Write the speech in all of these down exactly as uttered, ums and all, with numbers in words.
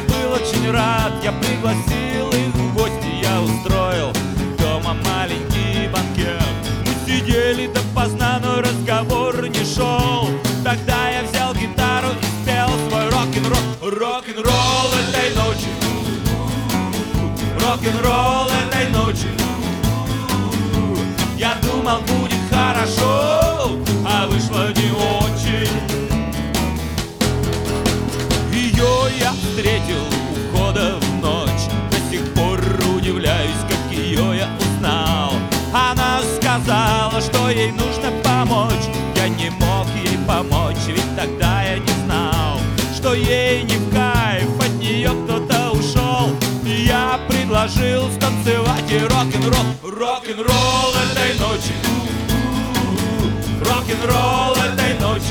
был очень рад, я пригласил их в гости, я устроил дома маленький банкет. Мы сидели допоздна, но разговор не шел. Тогда я взял гитару и спел свой рок-н-ролл. Рок-н-ролл этой ночи, рок-н-ролл этой ночи. Я думал, будет хорошо, а вышло не очень. Ее я встретил у входа в ночь. До сих пор удивляюсь, как ее я узнал. Она сказала, что ей нужно помочь. Я не мог ей помочь, ведь тогда я не знал, что ей не в кайф, от нее кто-то ушел. И я предложил станцевать и рок-н-ролл. Рок-н-ролл этой ночи, рок-н-ролл этой ночи.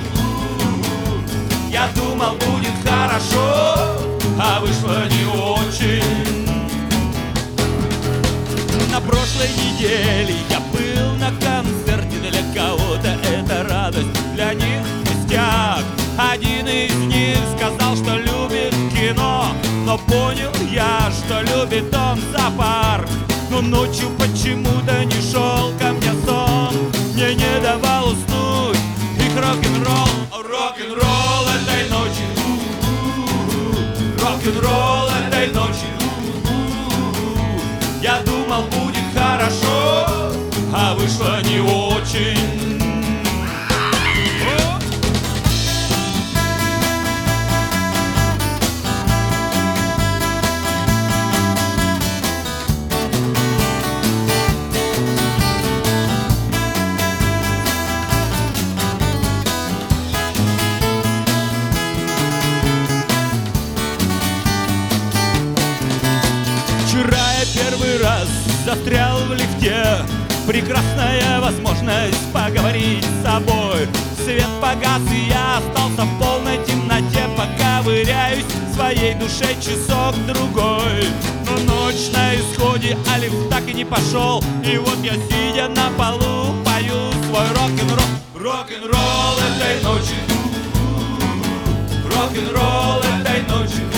Я думал, будет хорошо, а вышло не очень. На прошлой неделе я был на концерте. Для кого-то это радость, для них пустяк. Один из них сказал, что любит кино, но понял я, что любит он зоопарк. Но ночью почему-то не шел ко мне сон, мне не давал уснуть их рок-н-ролл. Рок-н-ролл этой ночи, рок-н-ролл этой ночи. Я думал, будет хорошо, а вышло не очень. Вчера я первый раз застрял в лифте. Прекрасная возможность поговорить с собой. Свет погас, и я остался в полной темноте. Пока ковыряюсь в своей душе часок-другой. Но ночь на исходе, а лифт так и не пошел. И вот я, сидя на полу, пою свой рок-н-ролл. Рок-н-ролл этой ночи, рок-н-ролл этой ночи.